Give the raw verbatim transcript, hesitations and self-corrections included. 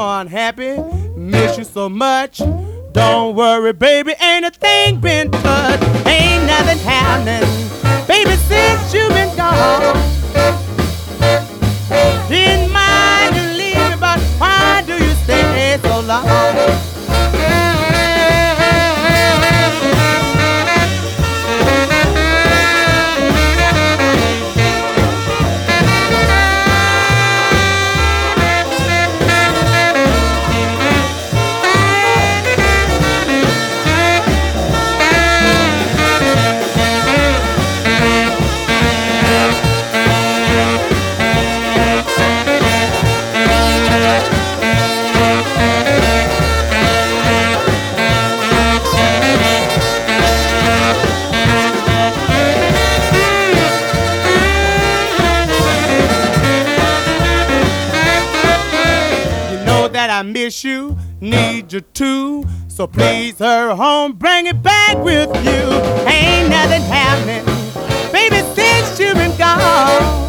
unhappy, miss you so much. Don't worry, baby, ain't a thing been touched. Ain't nothing happening, baby, since you've been gone. Didn't mind you leaving, but why do you stay so long? I miss you, need you too. So please hurry home, bring it back with you. Ain't nothing happening, baby, since you've been gone.